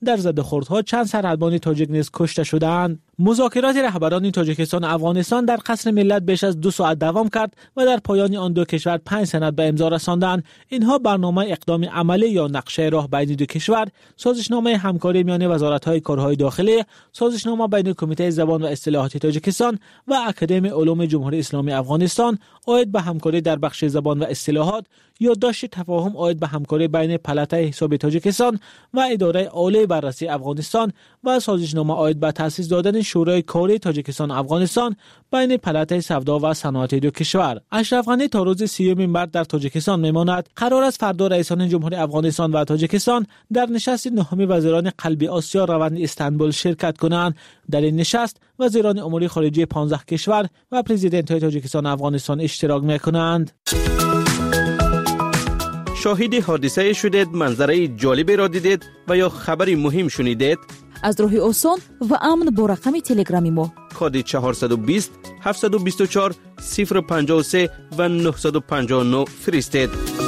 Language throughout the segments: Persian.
در زده‌خوردها چند سرهنگان تاجیک نیز کشته شدند. مذاکرات رهبران تاجیکستان و افغانستان در قصر ملت بیش از 2 ساعت دوام کرد و در پایان آن دو کشور 5 سند به امضا رساندند. اینها برنامه اقدام عملی یا نقشه راه بین دو کشور، سازشنامه همکاری میان وزارت‌های کارهای داخلی، سازشنامه بین کمیته زبان و اصطلاحات تاجیکستان و اکادمی علوم جمهوری اسلامی افغانستان عاید به همکاری در بخش زبان و اصطلاحات، یادداشت تفاهم عاید به همکاری بین پلاتای حساب تاجیکستان و اداره عالی بررسی افغانستان و سازشنامه عاید به تأسیس دادن شورای کاری تاجیکستان و افغانستان بین پلاتای سودا و صنعت دو کشور. اشرف غنی تا روز 30 مارس در تاجیکستان میماند. قرار است فردا رئیسان جمهوری افغانستان و تاجیکستان در نشست نهم وزیران قلبی آسیا روند استانبول شرکت کنند. در این نشست وزیران امور خارجه 15 کشور و پرزیدنت های تاجیکستان و افغانستان اشتراک میکنند. شاهد حادثه شدید، منظره جالبی را دیدید و یا خبری مهم شنیدید؟ از راه آسان و امن با رقم تلگرامی ما کد 420 724 053 و 959 فرستید.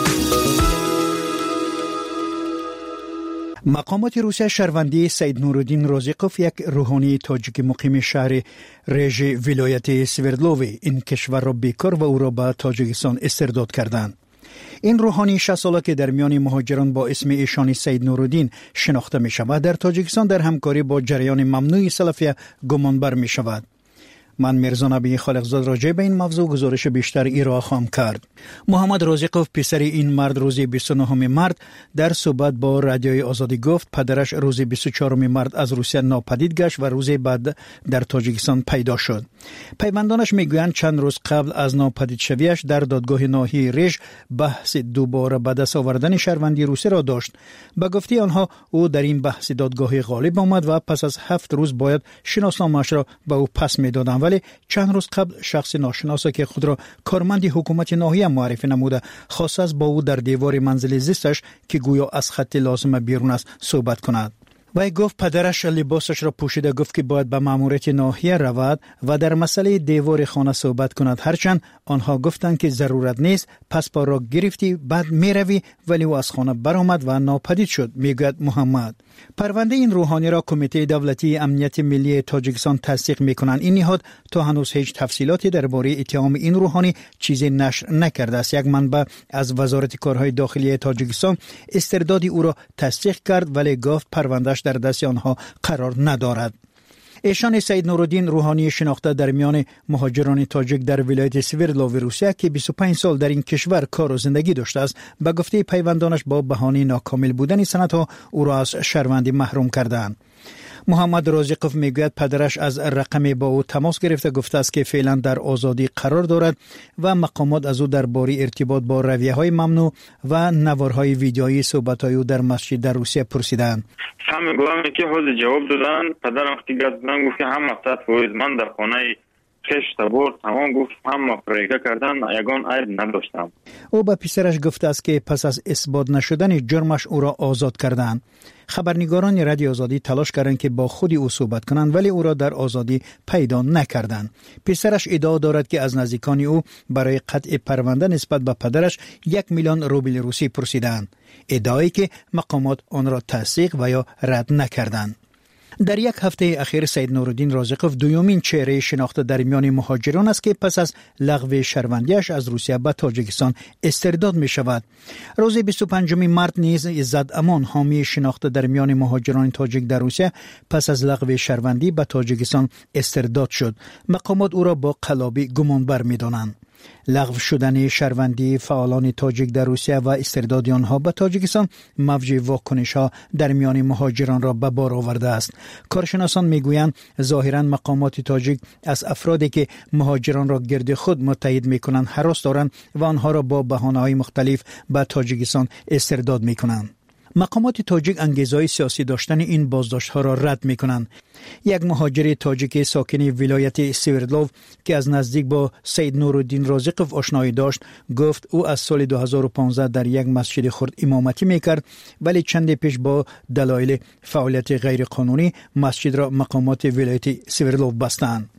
مقامات روسیه شهروندی سید نورالدین رازقوف، یک روحانی تاجیک مقیم شهر رژ ولایت سوردلوف این کشور را بیکار و او را به تاجیکستان استرداد کردند. این روحانی 60 ساله که در میان مهاجران با اسم ایشانی سید نورالدین شناخته می شود، در تاجیکستان در همکاری با جریان ممنوع سلفیه گمانبر می شود. من میرزا نبی خالقزاد راجع به این موضوع گزارش بیشتر ارائه خواهم کرد. محمد رازقوف پسر این مرد روز 29 مارس در صحبت با رادیوی آزادی گفت پدرش روز 24 مارس از روسیه ناپدید گشت و روز بعد در تاجیکستان پیدا شد. پیوندانش میگویند چند روز قبل از ناپدید شویش در دادگاه ناحیه رژ بحث دوباره به دست آوردن شهروندی روسی را داشت. به گفته آنها او در این بحث دادگاه غالب آمد و پس از 7 روز باید شناسنامه‌اش را به او پس میدادند، ولی چند روز قبل شخص ناشناس که خود را کارمند حکومت ناحیه معرفی نموده خواست از با او در دیوار منزل زیستش که گویا از خط لازم بیرون است صحبت کند. وی گفت پدرش لباسش را پوشیده، گفت که باید به ماموریت ناحیه رود و در مسئله دیوار خانه صحبت کند، هرچند آنها گفتند که ضرورت نیست. پس پا را گرفتی بعد میروی، ولی او از خانه برآمد و ناپدید شد، میگوید محمد. پرونده این روحانی را کمیته دولتی امنیت ملی تاجیکستان تصدیق میکنند. این نهاد تا هنوز هیچ تفصیلاتی درباره اتهام این روحانی چیزی نشر نکرده است. یک منبع از وزارت کارهای داخلی تاجیکستان استرداد او را تصدیق کرد، ولی گفت پروندهش در دست آنها قرار ندارد. ایشان سید نورالدین روحانی شناخته در میان مهاجران تاجیک در ولایت سوردلوف روسیه که 25 سال در این کشور کار و زندگی داشته است، به گفته پیوندانش با بهانه ناکامل بودن سندها او را از شهروندی محروم کردند. محمد رازقوف میگوید پدرش از رقم با او تماس گرفته، گفته است که فعلا در آزادی قرار دارد و مقامات از او درباره ارتباط با رویه‌های ممنوع و نوارهای ویدیویی صحبت‌های او در مسجد در روسیه پرسیدند. همه گفتن که حاضر جواب دادن. پدرم وقتی گفتن گفت که هم وقت فویز من در خانه کشت برد، تمام گفت هم پریکه کردن، یگان عیب نداشتم. او به پسرش گفته است که پس از اثبات نشدن جرمش او را آزاد کردند. خبرنگاران رادیو آزادی تلاش کردند که با خود او صحبت کنند، ولی او را در آزادی پیدا نکردند. پسرش ادعا دارد که از نزدیکان او برای قطع پرونده نسبت به پدرش 1 میلیون روبل روسی پرسیدند، ادعایی که مقامات آن را تصدیق و یا رد نکردند. در یک هفته اخیر سید نورالدین رازقوف دومین چهره شناخته در میان مهاجران است که پس از لغو شهروندیش از روسیه به تاجیکستان استرداد می شود. روز 25 مارس نیز عزت امان، حامی شناخته در میان مهاجران تاجیک در روسیه، پس از لغو شهروندی به تاجیکستان استرداد شد. مقامات او را با قلابی گمانبر می دانند. لغو شدن شهروندی فعالان تاجیک در روسیه و استرداد آنها به تاجیکستان موج واکنش‌ها در میان مهاجران را به بار آورده است. کارشناسان میگویند ظاهراً مقامات تاجیک از افرادی که مهاجران را گرد خود متحد میکنند هراس دارند و آنها را با بهانه‌های مختلف به تاجیکستان استرداد میکنند. مقامات تاجیک انگیزهای سیاسی داشتن این بازداشت‌ها را رد می‌کنند. یک مهاجر تاجیک ساکن ولایت سوردلوف که از نزدیک با سید نورالدین رازقوف آشنایی داشت، گفت او از سال 2015 در یک مسجد خرد امامتی می‌کرد، ولی چند پیش با دلایل فعالیت غیرقانونی مسجد را مقامات ولایت سوردلوف بستند.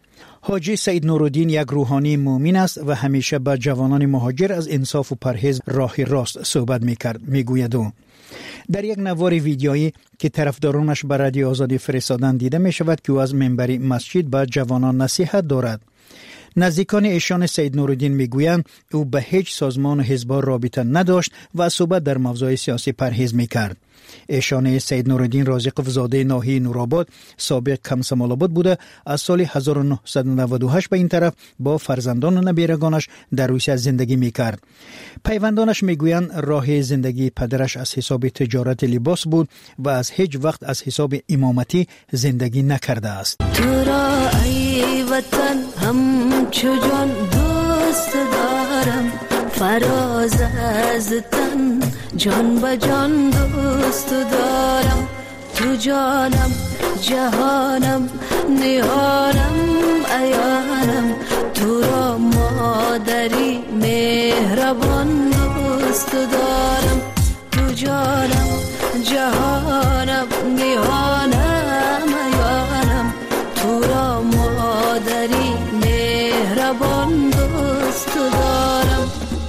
حاجی سید نورالدین یک روحانی مؤمن است و همیشه با جوانان مهاجر از انصاف و پرهیز راه راست صحبت میکرد. میگوید او در یک نوار ویدیویی که طرفدارانش به رادیو آزادی فرستادن دیده می شود که او از منبر مسجد به جوانان نصیحت دارد. نزدیکان ایشان سید نورالدین میگویند او به هیچ سازمان و حزب رابطه نداشت و از صحبت در موضوع سیاسی پرهیز میکرد. ایشان سید نورالدین رازقوف زاده ناحیه نورآباد سابق کمسمال آباد بوده. از سال 1998 به این طرف با فرزندان و نبیرگانش در روسیه زندگی میکرد. پیوندانش میگویند راه زندگی پدرش از حساب تجارت لباس بود و از هیچ وقت از حساب امامتی زندگی نکرده است. تو را ای وطن همچو جان دوست دارم، فراز از تن جان به جان دوست دارم. تو جانم جهانم نهانم عیانم، تو را مادری مهربان دوست دارم. تو جانم جهانم نهانم عیانم، تو را مادری مهربان دوست دارم.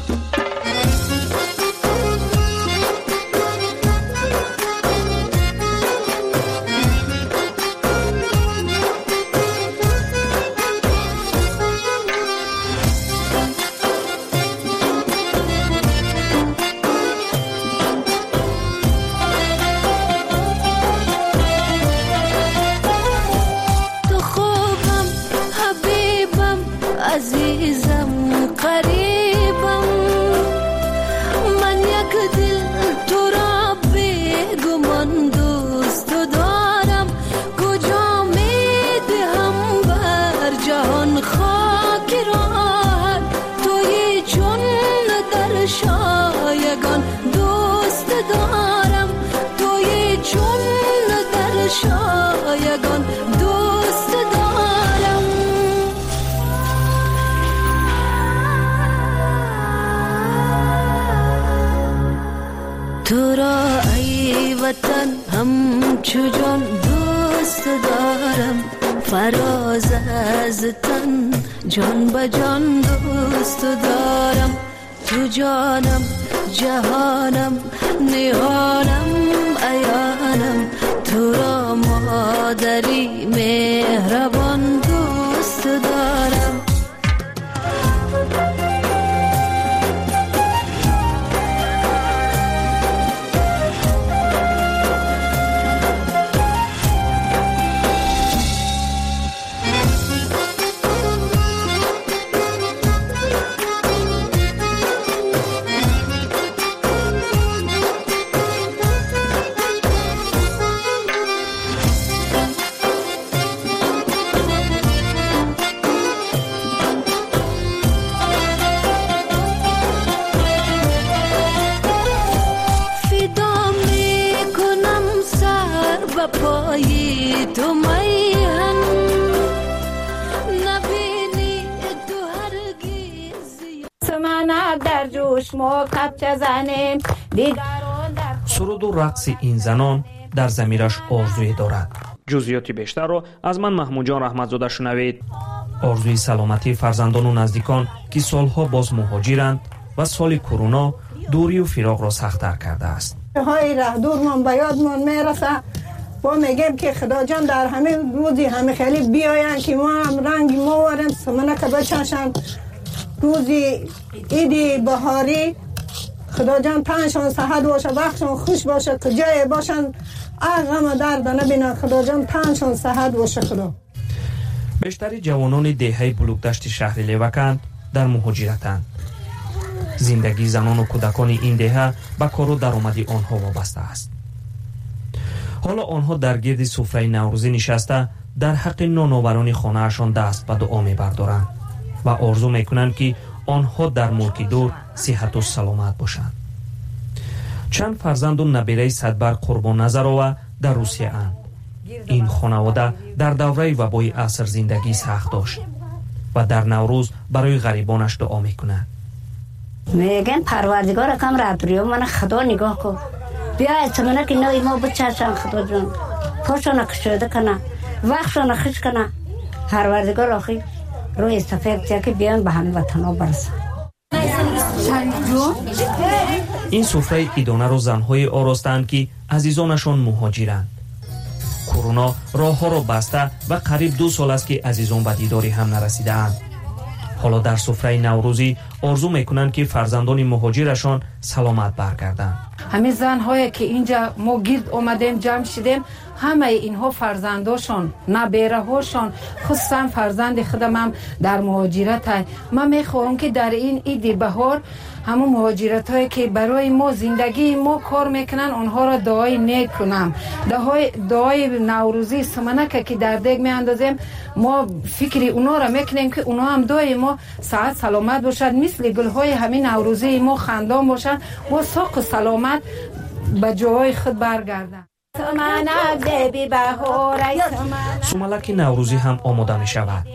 عزیزم قریبم، من یک دل تو را بیگمان دوست دارم. کجا می دهم بر جهان خاک راحت، توی چون در شایگان دوست دارم. توی چون در شایگان دوست دارم. تو را ای وطن همچو جان دوست دارم، فراز از تن جان به جان دوست دارم. تو جانم جهانم نهانم عیانم، تو را مادری مهربان دوست دارم. پایی تو میهن نبینی تو هرگز سمنه در جوش ما کپچه زنیم دیگران در سرود و رقص این زنان در ضمیرش آرزویی دارد. جزئیات بیشتر را از من محمود جان رحمتزاده شنوید. آرزوی سلامتی فرزندان و نزدیکان که سالها باز مهاجرند و سال کرونا دوری و فراق را سخت‌تر کرده است. های ره دورمان به یادمان میرسه، ما میگیم که خدا جان در همه روزی همه خیلی بیاین که ما هم رنگ ما ورم سمنه که بچشن روزی ایدی بهاری. خدا جان تنشان صحت باشه، وقتشان خوش باشه، کجای باشن غم درد نبینن. خدا جان تنشان صحت باشه. خدا بیشتری جوانان دهه بلوکدشت شهر لیوکند در مهاجرتند. زندگی زنان و کودکان این دهه به کار و درآمد آنها وابسته است. حالا آنها در گرد سفره نوروزی نشسته در حق نانآوران خانه‌شان دست به دعا می‌بردارند و آرزو می‌کنند که آنها در ملک دور صحت و سلامت باشند. چند فرزند و نبیره صدبر قربان نظر در روسیه اند. این خانواده در دوره وبای عصر زندگی سخت داشت و در نوروز برای غریبانش دعا می‌کنند. میگن پروردگار کم رابطه من خدا نگاه کن، بیا سمنه که نوی ما بچشن خدا جان، پاشو نکشیده کنه، وقتشو نخش کنه. پروردگار آخی روی سفید که بیان به همه وطن ها برسن. این سفره ایدانه رو زنهای آراستند که عزیزانشان مهاجرند. کرونا راه ها را بسته و قریب 2 سال است که عزیزان به دیداری هم نرسیدند. حالا در سفره نوروزی آرزو میکنند که فرزندان مهاجرشان سلامت برگردند. همه زنهایی که اینجا ما گرد اومدیم جمع شدیم، همه اینها فرزنداشون، نبیره هاشون، خصوصا فرزند خودم هم در مهاجرت های. من میخواهم که در این عید بهار همون مهاجرت هایی که برای ما زندگی ما کار میکنن اونها را دعای نیک کنم. دعای نوروزی سمنک که در دیگ میاندازیم، ما فکری اونا را میکنیم که اونا هم دعای ما صحت سلامت باشد، مثل گل های همین نوروزی ما خندان باشن و ساق و سلامت به جای خود برگردن. سوملک نوروزی هم آماده می شود.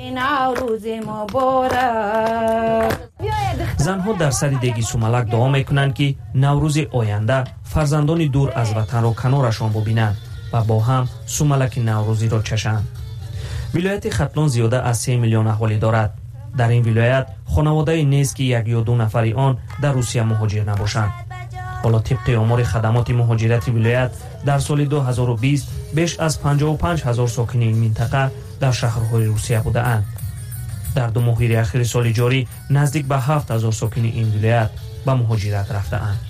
زنها در سر دیگی سوملک دعا می کنند که نوروز آینده فرزندان دور از وطن را کنارشان ببینند و با هم سوملک نوروزی را چشند. ولایت ختلان زیاده از 3 میلیون اهالی دارد. در این ولایت خانواده نیست که 1 یا 2 نفری آن در روسیه مهاجر نباشند. حالا طبق آمار خدمات مهاجرتی ولایت در سال 2020 بیش از 55,000 ساکن این منطقه در شهرهای روسیه بودند. در 2 ماهه اخیر سال جاری نزدیک به 7,000 ساکن این ولایت به مهاجرت رفته‌اند.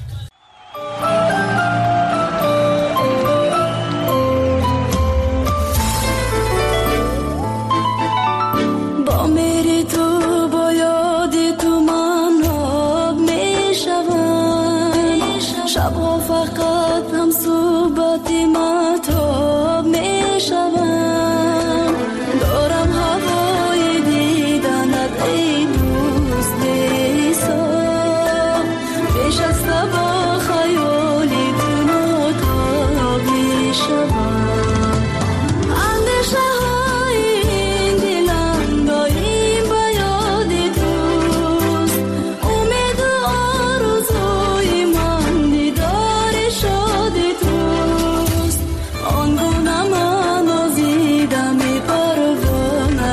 شبها فقط هم صحبت مهتاب می شوم، دارم هوای دیدنت ای دوست صاف، پیش از صبح خیالی تو تاب می شوم، اندیشه های این دلم داریم به یاد توست، امید و آرزوی من شاد توست، آنگونه من آزیدم پروانه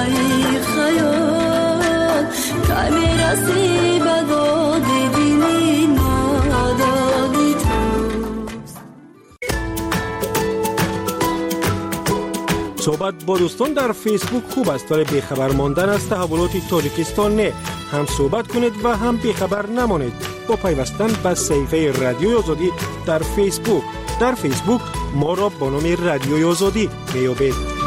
خیال، که میرسی به داد دلی نادادی توست. صحبت با دوستان در فیسبوک خوب است، ولی بیخبر ماندن از تحولات تاجیکستان نه. هم صحبت کنید و هم بیخبر نمانید با پیوستن به صفحه رادیوی آزادی در فیسبوک. در فیسبوک ما را با نام رادیوی آزادی میابید.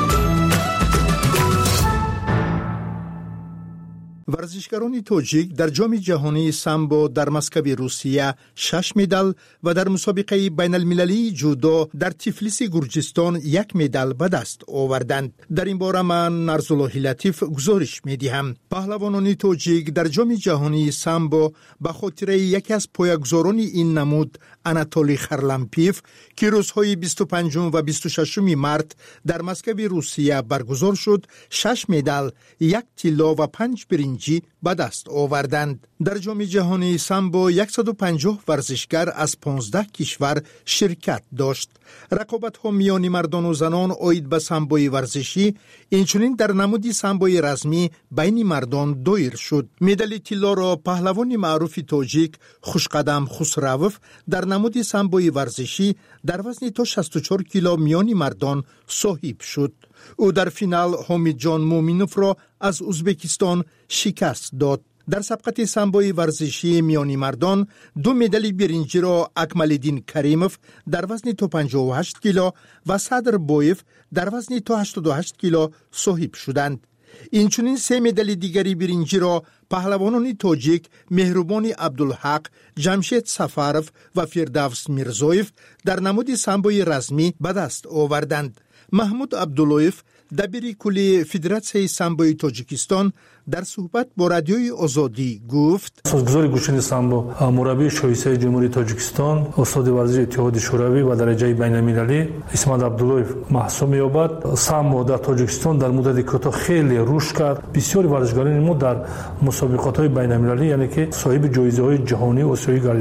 ورزشکاران تاجیک در جام جهانی سامبو در مسکو روسیه 6 مدال و در مسابقه بین المللی جودو در تیفلیس گرجستان 1 مدال به دست آوردند. در این باره من نرزالله لطیف گزارش می‌دهم. پهلوانان تاجیک در جام جهانی سامبو به خاطر یکی از پایه‌گذاران این نمود، آناتولی خرلمپیف، که روزهای 25 و 26 مارس در مسکو روسیه برگزار شد، 6 مدال، 1 طلا و 5 برنج به دست آوردند. در جام جهانی سامبو 150 ورزشکار از 15 کشور شرکت داشت. رقابت‌ها میان مردان و زنان عاید به سامبوی ورزشی، اینچنین در نمود سامبوی رسمی بین مردان دایر شد. مدال طلا را پهلوان معروف تاجیک خوشقدم خسروف در نمود سامبوی ورزشی در وزن تا 64 کیلو میان مردان صاحب شد. او در فینال حامد جان مومینوف را از ازبکستان شکست داد. در سبقت سامبوی ورزشی میانی مردان 2 مدال برنجی را اکمالدین کریموف در وزن تا 58 کیلو و صدر بویف در وزن تا 88 کیلو صاحب شدند. اینچنین 3 مدال دیگری برنجی را پهلوانان تاجیک مهربان عبدالحق، جمشید سفارف و فردوس میرزویف در نمود سامبوی رسمی به دست آوردند. محمود عبداللهیف، دبیر کلی فدراسیون سامبوی تاجیکستان، در صحبت با رادیوی آزادی گفت: سازگزار گوشن سامبو مربی شایسته جمهوری تاجیکستان، استاد ورزش اتحاد شوروی و درجه بین‌المللی اسمت عبداللهیف محسوب می‌یابد. سامبو در تاجیکستان در مدت کوتاه خیلی رشد کرد. بسیاری ورزشکاران ما در مسابقات‌های بین‌المللی یعنی که صاحب جایزه‌های جهانی و آسیایی گردیدند.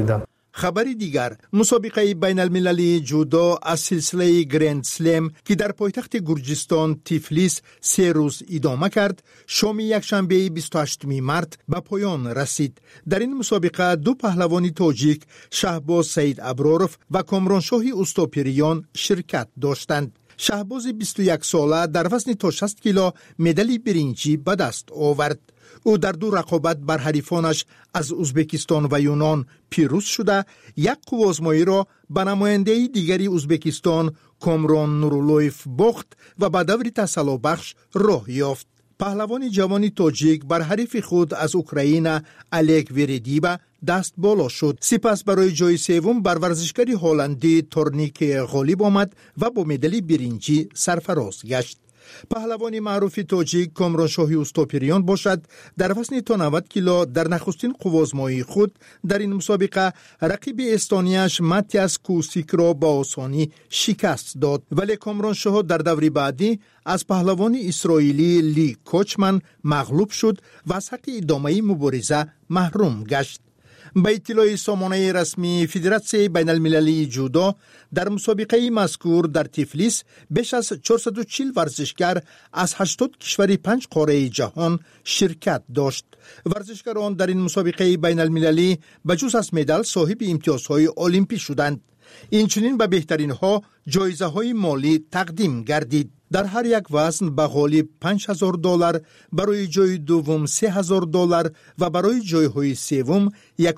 خبری دیگر، مسابقه بین المللی جودو از سلسله گرند سلم که در پایتخت گرجستان تیفلیس 3 روز ادامه کرد، شام یکشنبه 28 مارس به پایان رسید. در این مسابقه 2 پهلوان تاجیک، شهباز سید ابرارف و کامرانشاه اوستاپیریان شرکت داشتند. شهباز 21 ساله در وزن تا 60 کیلو مدال برنجی به دست آورد. او در 2 رقابت بر حریفانش از ازبکستان و یونان پیروز شده، یک قوازمایی را به نماینده دیگری ازبکستان کامران نورولویف باخت و به دور تسلا بخش راه یافت. پهلوان جوان تاجیک بر حریف خود از اوکراین الک ویردیبا دست بالا شد. سپس برای جای سوم بر ورزشکاری هلندی تورنیک غالب آمد و با مدال برنجی سرفراز گشت. پهلوان معروف تاجیک کامرانشاه اوستاپیریان باشد، در وزن تا 90 کیلو در نخستین قوازمایی خود در این مسابقه رقیب استونیاش ماتیاس کوسیک را با آسانی شکست داد، ولی کامرانشاه در دور بعدی از پهلوان اسرائیلی لی کوچمن مغلوب شد و از حق ادامه مبارزه محروم گشت. به اطلاع سامانه رسمی فدراسیون بین المللی جودو، در مسابقه مذکور در تیفلیس بیش از 440 ورزشکار از 80 کشور 5 قاره جهان شرکت داشت. ورزشکاران در این مسابقه بین المللی بجز از مدال صاحب امتیازهای المپی شدند. اینچنین به بهترین ها جایزه های مالی تقدیم گردید. در هر یک وزن به غالب $5,000، برای جای دوم $3,000 و برای جایهای سوم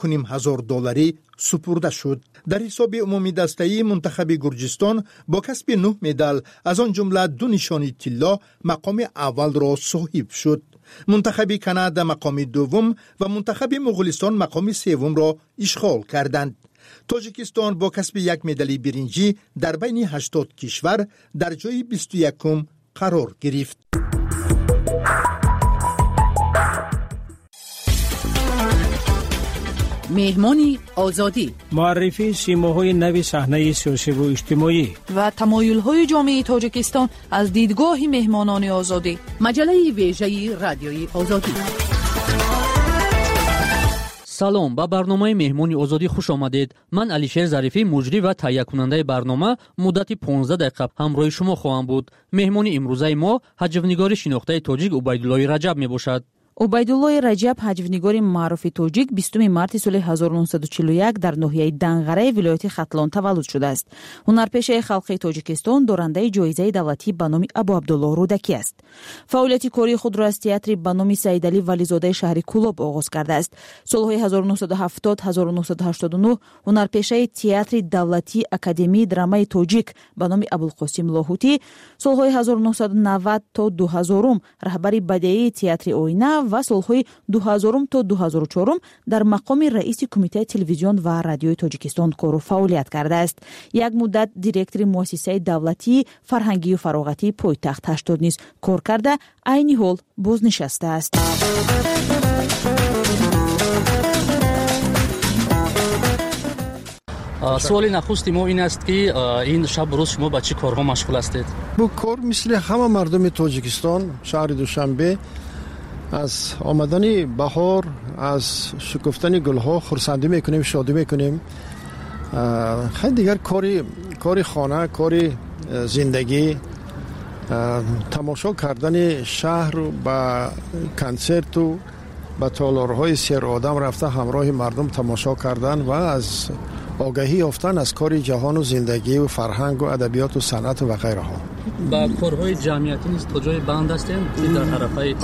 $1,500 سپرده شد. در حساب عمومی دسته‌ای منتخب گرجستان با کسب 9 مدال از آن جمله 2 نشانی طلا مقام اول را صاحب شد. منتخب کانادا مقام دوم و منتخب مغولستان مقام سوم را اشغال کردند. تاجیکستان با کسب 1 مدال برنجی در بین 80 کشور در جای 21 قرار گرفت. مهمانی آزادی، معرفی سیماهای نو صحنه سیاسی و اجتماعی و تمایل‌های جامعه تاجیکستان از دیدگاه مهمانان آزادی. مجله ویژه رادیوی آزادی. سلام، با برنامه مهمانی آزادی خوش آمدید. من علیشیر ظریفی، مجری و تهیه کننده برنامه، مدت 15 دقیقه همراه شما خواهم بود. مهمانی امروزه ما حجوینگار شناخته تاجیک عبیدالله رجب می باشد. عبیدالله رجب حجوینگار معروف تاجیک 20 مارس سال 1941 در ناحیه دنغره ولایت ختلان تولد شده است. هنرپیشه خلقی تاجیکستان دارنده جایزه دولتی به نام ابو عبدالله رودکی است. فعالیت کاری خود را از تئاتر به نام سیدعلی ولیزاده شهر کولاب آغاز کرده است. سالهای 1970 1989 هنرپیشه تئاتر دولتی اکادمی درامای تاجیک به نام ابوالقاسم لاهوتی، سالهای 1990 تا 2000 رهبر بدیعی تئاتر آینه و سالهای 2000 تا 2004 در مقام رئیس کمیته تلویزیون و رادیوی تاجیکستان کار و فعالیت کرده است. یک مدت دیرکتور مؤسسه دولتی فرهنگی و فراغتی پایتخت 80 نیز کار کرده، عین حال بازنشسته است. سوال نخست ما این است که این شب روز شما با چه کارها مشغول هستید؟ با کار مثل همه مردم تاجیکستان، شهر دوشنبه از آمدن بهار، از شکفتن گلها خرسندی میکنیم، شادی میکنیم. خیلی دیگر کاری خانه، کاری زندگی، تماشا کردن شهر با کنسرت و با تالارهای سیر آدم رفته همراه مردم تماشا کردن و از آگاهی یافتن از کار جهان و زندگی و فرهنگ و ادبیات و صنعت و غیره ها. با کارهای جمعیتی نیست تا جای بند هستین در طرفای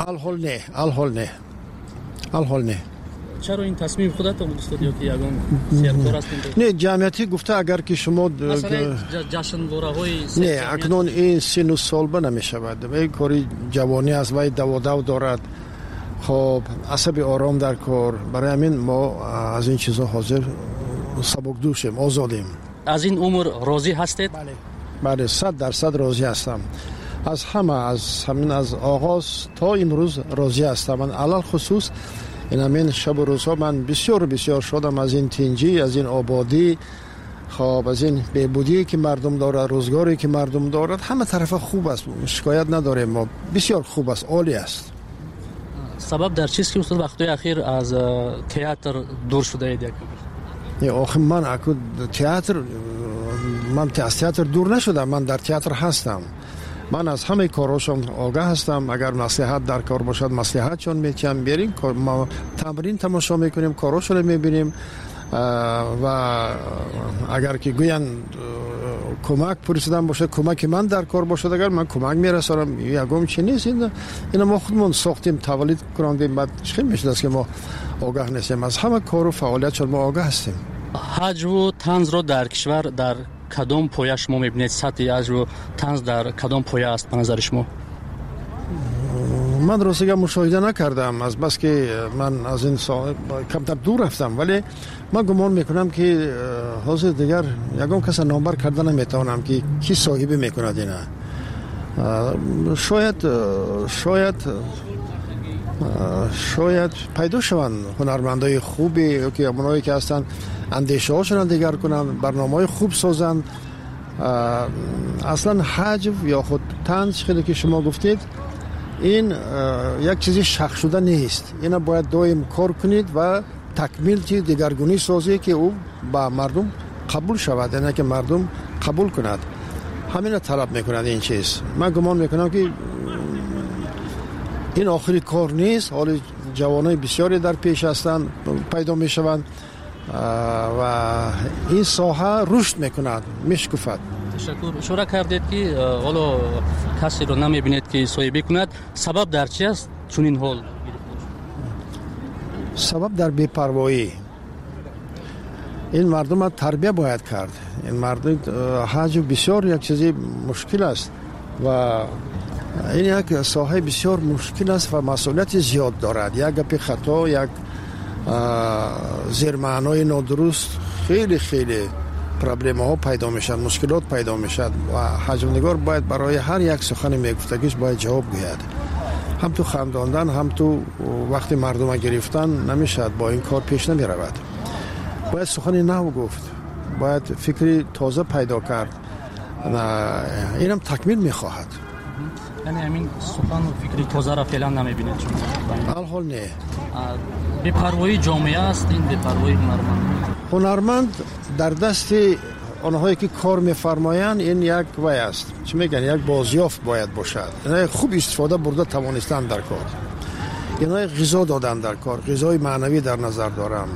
الحال نه. چرا این تصمیم خودت استودیو که یگان سیرکار هستین؟ نه، جمعیتی گفته اگر که شما مثلا جشنواره‌های نه، اکنون این سن و سال نمی شود. این کاری جوانی از وی دو دارد. خب عصبی آرام در کار، برای همین ما از این چیزا حاضر سبک دوشیم، آزادیم. از این امور راضی هستید؟ بله 100% راضی هستم. از همین از آغاز تا امروز راضی هستم. من علل خصوص این همین شب و روزها من بسیار شدم از این تنجی، از این آبادی، خب از این بهبودی که مردم دارد، روزگاری که مردم دارد، همه طرف خوب است، شکایت نداریم. ما بسیار خوب است، عالی است. سبب در چیست که استاد وقتی اخیر از تئاتر دور شده اید؟ آخه من اکو تئاتر، من از تئاتر دور نشدم، من در تئاتر هستم. من از همه کاراشون آگاه هستم. اگر مصلحت در کار باشد مصلحتشون میتونیم بریم، ما تمرین تماشا میکنیم، کاراشون رو میبینیم و اگر که گوین کمک پرسیدن باشه، کمک من در کار باشه، اگر من کمک میرسانم. یگم چی نیست، اینا ما خودمون ساختیم، تولید کردیم. بعد خیلی میشه که ما آگاه نیستیم، از همه کار و فعالیت ما آگاه هستیم. حج و طنز رو در کشور در کدام پایه شما میبینید؟ سطح حج و طنز در کدام پایه است به نظر شما؟ من راستگاه مشاهده نکردم، از بس که من از این ساحه کمتر دور رفتم، ولی من گمان میکنم که حاضر دیگر یکم کس نامبر کردن نمیتونم که کی صاحبی میکند اینا. شاید پیدا شوند هنرمندای خوبی که اونایی که هستن اندیشه هاشون دیگر کنن، برنامه‌های خوب سازن. اصلا حج یا خود طنز خیلی که شما گفتید، این یک چیزی شخص شده نیست. اینا باید دائم کار کنید و تکمیل چیز دیگرگونی سازی که او با مردم قبول شود، یعنی که مردم قبول کند. همین طلب میکند این چیز. من گمان میکنم که این آخری کار نیست. حال جوانای بسیاری در پیش هستند، پیدا میشوند و این ساحه رشد میکند، میشکفد. تشکر. اشاره کردید که حالا کسی رو نمیبینید که صاحبی کند. سبب در چی است چون این حال؟ سبب در بی‌پروایی. این مردم را تربیت باید کرد. این مردم حج بسیار یک چیزی مشکل است و این یک ساحه بسیار مشکل است و مسئولیت زیاد دارد. یک گپ خطا، یک زیرمعنای نادرست، خیلی پرابلم ها پیدا میشن، مشکلات پیدا میشد و حجم‌نگار باید برای هر یک سخن میگفتگیش باید جواب گوید. هم تو خنداندن هم تو وقتی مردم گرفتن نمیشد، با این کار پیش نمی رود. باید سخنی نو گفت، باید فکری تازه پیدا کرد. اینم تکمیل میخواهد. یعنی همین سخن و فکری تازه را فعلا نمیبینید شما؟ الحال نه. بی‌پروایی جامعه است این بی‌پروایی هنرمند در دست آنهایی که کار میفرمایند این یک وای است، چی میگن، یک بازیافت باید باشد. اینا خوب استفاده برده توانستن در کار، اینا غذا دادن در کار، غذای معنوی در نظر دارم.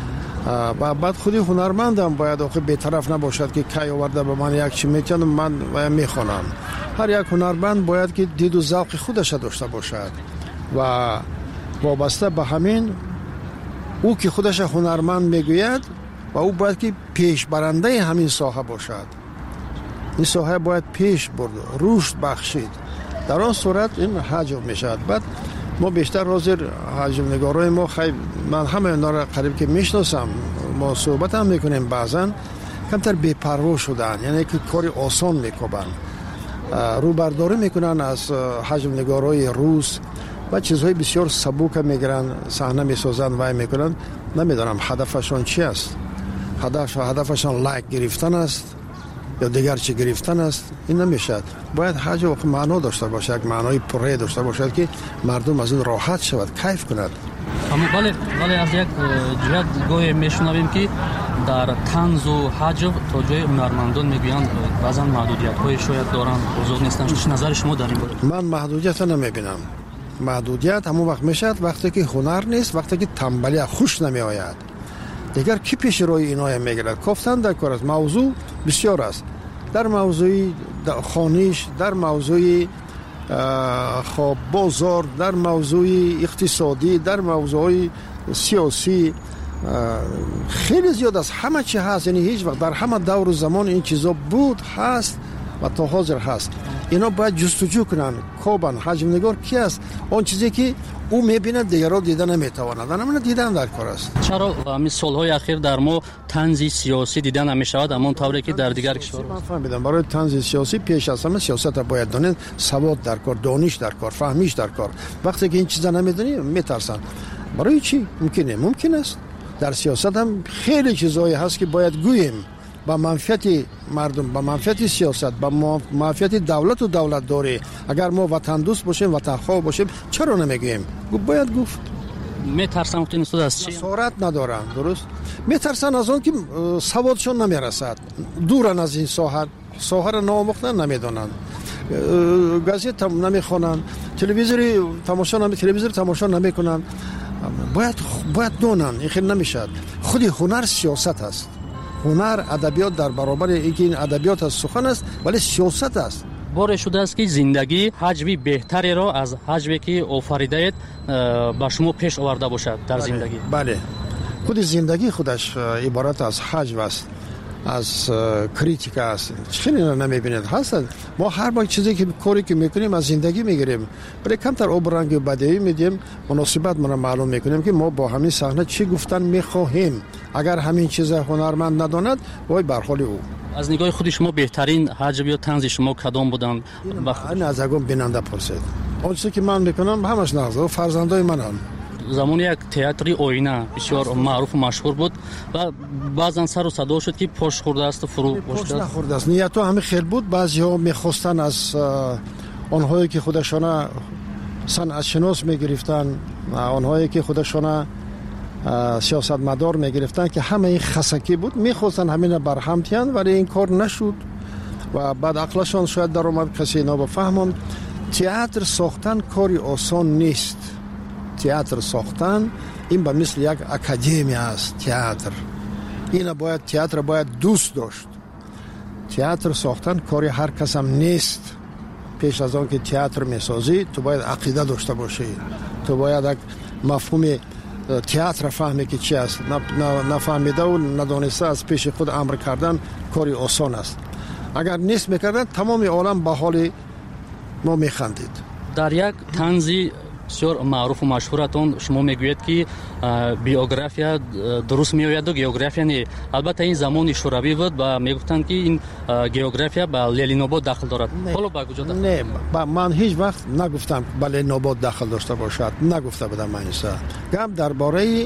و بعد خودی هنرمندم باید آخه بی‌طرف نباشد که کی آورده به من یک چی میتونم من میخوانم. هر یک هنرمند باید که دید و ذوق خودش داشته باشد و وابسته به همین او که خودش هنرمند میگوید و او باید که پیش برنده همین ساحه باشد. این ساحه باید پیش برد، رشد بخشید. در آن صورت این حج میشد. بعد ما بیشتر حاضر حجم نگارای ما خیلی، من همه اینا را قریب که میشناسم، ما صحبت هم میکنیم، بعضا کمتر بی‌پروا شدن، یعنی که کاری آسان میکنن، رو برداری میکنن از حجم نگارای روز و چیزهای بسیار سبوک میگیرن، صحنه میسازن و میکنن. نمیدونم هدفشون چی است. هدفشون لایک گرفتن است یا دیگر چی گرفتن است. این نمیشد. باید حج معنا داشته باشه، یک معنای پره داشته باشد که مردم از این راحت شود، کیف کند. ولی از یک جهت گوی میشنویم که در طنز و حج تا جای هنرمندان میگویند بعضا محدودیت های شاید دارن، بزرگ نیستن. چه نظر شما در این باره؟ من محدودیت نمیبینم. محدودیت همون وقت میشد وقتی که هنر نیست، وقتی که تنبلی خوش نمی آید. دیگر کی پیش روی اینای میگیرد؟ گفتن در کار است. موضوع بسیار است، در موضوع خانیش، در موضوع خواب بازار، در موضوع اقتصادی، در موضوع سیاسی، خیلی زیاد است. همه چی هست، یعنی هیچ وقت در همه دور و زمان این چیزا بود، هست و تا حاضر هست. اینا باید جستجو کنن. کوبن حجم نگار کی است؟ آن چیزی که او میبینه دیگران دیدن نمیتواند. اما دیدن در کار است. چرا همین سالهای اخیر در ما طنز سیاسی دیدن نمیشود اما طوری که در دیگر کشورها؟ من فهمیدم برای طنز سیاسی پیش از همه سیاست باید دانید، سواد در کار، دانش در کار، فهمیش در کار. وقتی که این چیزا نمیدونی میترسن. برای چی؟ ممکن است. در سیاست هم خیلی چیزایی هست که باید گوییم. با منفعت مردم، با منفعت سیاست، با منفعت دولت و دولت داری. اگر ما وطن دوست باشیم، وطن خواه باشیم، چرا نمیگیم؟ باید گفت. میترسن که این از چی؟ سرعت ندارن. درست میترسن از اون که سوادشون نمیرسد، دورن از این ساحه را نامختن، نمیدونن، گازت نمیخونن، تلویزیون تماشا نمیکنن. باید دونن. این خیلی نمیشد. خودی هنر سیاست است. هنر ادبیات در برابر اینکه این ادبیات از سخن است، ولی سیاست است. باره شده است که زندگی حجمی بهتری را از حجمی که آفریدید با شما پیش آورده باشد در زندگی. بله. خود زندگی خودش عبارت از حجم است، از کریتیک است. خیلی نمیبینید هستن. ما هر با چیزی که کاری که میکنیم از زندگی میگیریم، ولی کمتر آب رنگ بدیهی میدیم، مناسبت ما معلوم میکنیم که ما با همین صحنه چی گفتن میخواهیم. اگر همین چیز هنرمند نداند، وای بر حال او. از نگاه خود شما بهترین حجم یا طنز شما کدام بودن؟ این از اگه بیننده پرسید. اون چیزی که من میکنم همش نغزه فرزندای منم. زمان یک تئاتری آینه بسیار معروف و مشهور بود و بعضا سر و صدا شد که پشت خورده است و فرو پشت نخورده است. نیتو همه خیلی بود. بعضی‌ها می‌خواستن از آنهایی که خودشان صنعت شناس می‌گرفتن، آنهایی که خودشان سیاستمدار می‌گرفتن که همه این خسکی بود، می‌خواستن همین برهم تیان، ولی این کار نشد و بعد عقلشان شاید در اومد کسی اینا بفهمون. تئاتر ساختن کاری آسان نیست. تئاتر ساختن این به مثل یک اکادمی است. تئاتر باید دوست داشت. تئاتر ساختن کاری هر کس هم نیست. پیش از آن که تئاتر میسازی تو باید عقیده داشته باشی، تو باید یک مفهوم تئاتر فهمی که چی است. نفهمیده و ندانسته از پیش خود امر کردن کاری آسان است. اگر نیست میکردن تمام عالم به حال ما میخندید. در یک طنزی بسیار معروف و مشهورتون شما میگوید که بیوگرافیا درست میآید و گئوگرافیا نه. البته این زمان شوروی بود و میگفتند که این گئوگرافیا به لنین‌آباد داخل دارد. حالا به کجا داخل؟ نه، من هیچ وقت نگفتم به لنین‌آباد داخل داشته باشد. نگفته بودم من اینسا. گپ درباره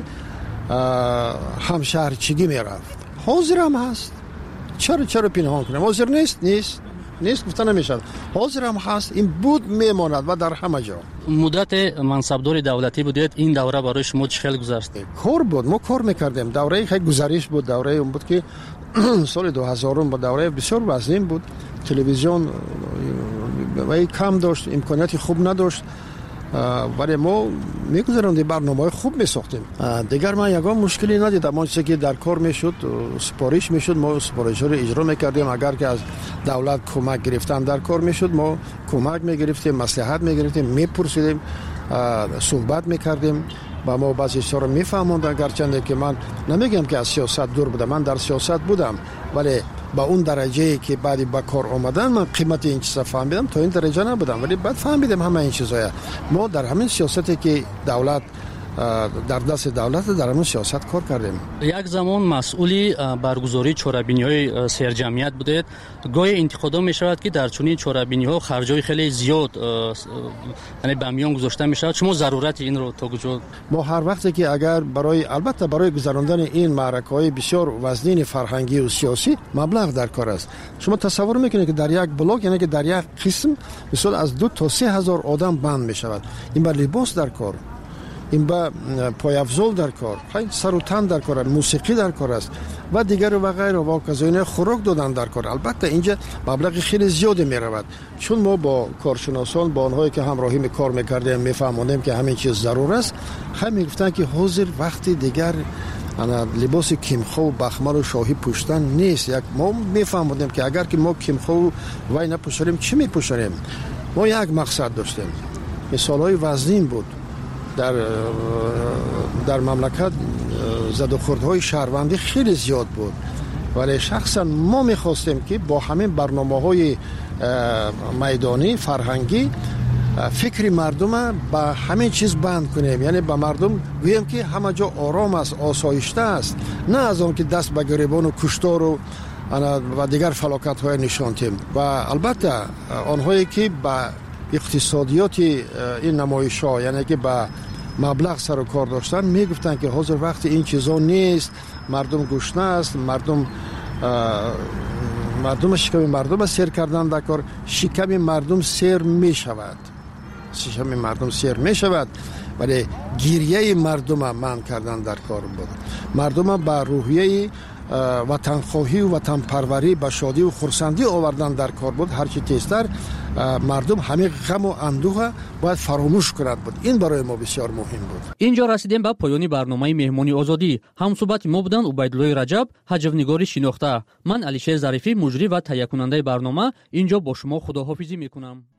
همشهرچگی میرفت. حاضر هم هست. چرا پنهان کنم؟ حاضر نیست گفته نمیشد. حاضر هم هست. این بود میماند و در همه جا. مدت منصبدار دولتی بودید. این دوره برای شما چه خیلی گذشت؟ کار بود. ما کار میکردیم. دوره خیلی گزارش بود. دوره اون بود که سال 2000 با دوره بسیار وزین بود. تلویزیون کم داشت، امکاناتی خوب نداشت، ولی ما میگذاروندیم، برنامه‌های خوب میساختیم. دیگر من یگان مشکلی ندیدم. آنچه که در کار میشد سپارش میشد، ما سپارش‌ها رو اجرا میکردیم. اگر که از دولت کمک گرفتن در کار میشد، ما کمک میگرفتیم، مصلحت میگرفتیم، میپرسیدیم، صحبت میکردیم و ما بعضی چیزا رو میفهموندن. گرچه که من نمیگم که از سیاست دور بودم، من در سیاست بودم، ولی با اون درجه که بعدی با کار آمدن من قیمت این چیزا فهمیدم. تا این درجه نبودم، ولی بعد فهمیدم همه این چیزا. ما در همین سیاستی که دولت در دست دولت در همون سیاست کار کردیم. یک زمان مسئولی برگزاری چهاربینی‌های سرجمعیت بودید. گاهی انتقاد می‌شود که در چنین چهاربینی‌ها خرجای خیلی زیاد یعنی به میان گذاشته می‌شود. شما ضرورت این رو تا کجا؟ ما هر وقتی که اگر البته برای گذراندن این معرکه‌های بسیار وزین فرهنگی و سیاسی مبلغ در کار است. شما تصور می‌کنید که در یک بلاک، یعنی که در یک قسم مثلا از 2 تا 3 هزار آدم بند می‌شود. این با لباس در کار، این با پایافزول در کار، سر و تن در کار، موسیقی در کار است و دیگر و غیره و کذایونه خوراک دادن در کار. البته اینجا مبلغ خیلی زیادی می رود، چون ما با کارشناسان، با آنهایی که همراهی می کار میکردیم میفهموندیم که همین چیز ضرور است. همین گفتن که حاضر وقتی دیگر لباس کیمخو و بخمر و شاهی پوشتن نیست. ما میفهموندیم که اگر که ما کیمخو وای نپوشیم چی میپوشیم؟ ما یک مقصد داشتیم. مثالای وزین بود. در مملکت زد و خوردهای شهروندی خیلی زیاد بود، ولی شخصا ما میخواستیم که با همین برنامه‌های میدانی فرهنگی فکر مردم با همین چیز بند کنیم، یعنی با مردم گوییم که همه جا آرام است، آسایشته است، نه از اون که دست به گریبان و کشتار و دیگر فلاکت‌های نشاندیم. و البته آنهایی که با اقتصادیات این نمایش‌ها، یعنی که با مبلغ سر و کار داشتن، میگفتن که حاضر وقت این چیزا نیست، مردم گشنه است، مردم شکم مردم سیر کردن در کار، شکم مردم سیر می شود. ولی گریه مردم من کردن در کار بود. مردم با روحیه وطن خواهی و وطن پروری به شادی و خرسندی آوردن در کار بود. هرچی تیزتر مردم همه غم و اندوه باید فراموش کنند بود. این برای ما بسیار مهم بود. اینجا رسیدیم به پایان برنامه مهمانی آزادی. همصحبت ما بودند عبیدالله رجب، حجوینگار شناخته. من علیشیر ظریفی، مجری و تهیه کننده برنامه، اینجا با شما خداحافظی میکنم.